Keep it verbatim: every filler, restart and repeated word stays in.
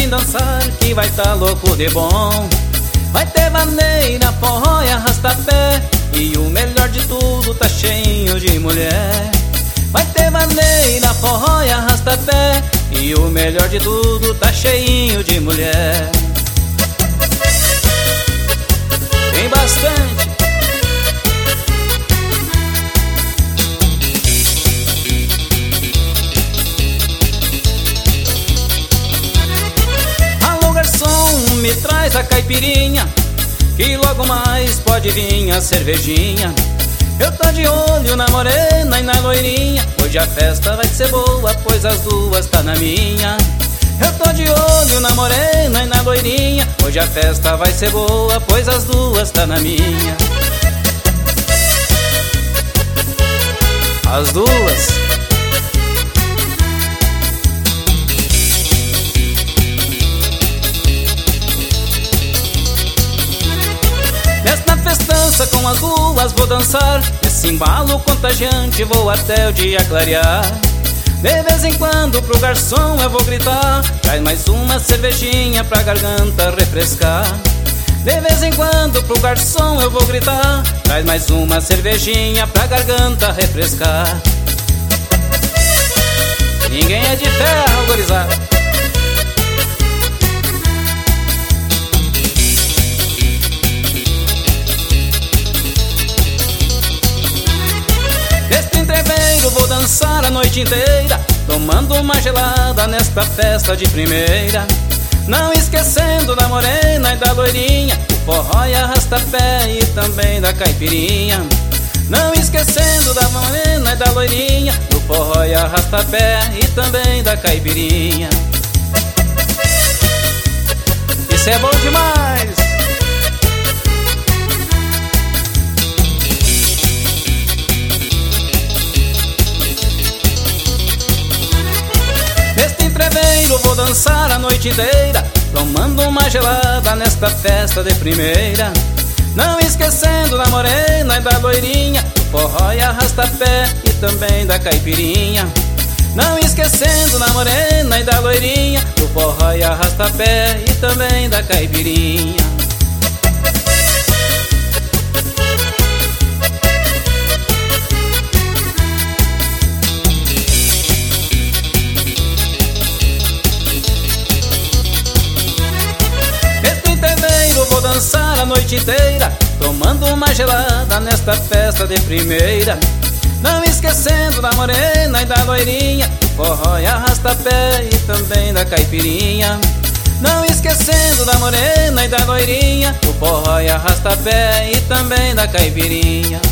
vem dançar que vai tá louco de bom. Vai ter vaneira, forró e arrasta-pé, e o melhor de tudo tá cheio de mulher. Vai ter vaneira, forró e arrasta-pé, e o melhor de tudo tá cheinho de mulher. Tem bastante. Alô garçom, me traz a caipirinha, que logo mais pode vir a cervejinha. Eu tô de olho na morena e na loirinha, hoje a festa vai ser boa, pois as duas tá na minha. Eu tô de olho na morena e na loirinha, hoje a festa vai ser boa, pois as duas tá na minha. As duas. Nesta festança com as duas vou dançar, nesse embalo contagiante vou até o dia clarear. De vez em quando pro garçom eu vou gritar, traz mais uma cervejinha pra garganta refrescar. De vez em quando pro garçom eu vou gritar, traz mais uma cervejinha pra garganta refrescar. Ninguém é de ferro, gurizada. Neste entreveiro vou dançar a noite inteira, tomando uma gelada nesta festa de primeira. Não esquecendo da morena e da loirinha, o forró e arrasta-pé e também da caipirinha. Não esquecendo da morena e da loirinha, do forró e arrasta-pé e também da caipirinha. Isso é bom demais! Neste entreveiro vou dançar a noite inteira, tomando uma gelada nesta festa de primeira. Não esquecendo da morena e da loirinha, do forró e arrasta-pé e também da caipirinha. Não esquecendo da morena e da loirinha, do forró e arrasta-pé e também da caipirinha. Vou dançar a noite inteira, tomando uma gelada nesta festa de primeira. Não esquecendo da morena e da loirinha, do forró e arrasta-pé e também da caipirinha. Não esquecendo da morena e da loirinha, do forró e arrasta-pé e também da caipirinha.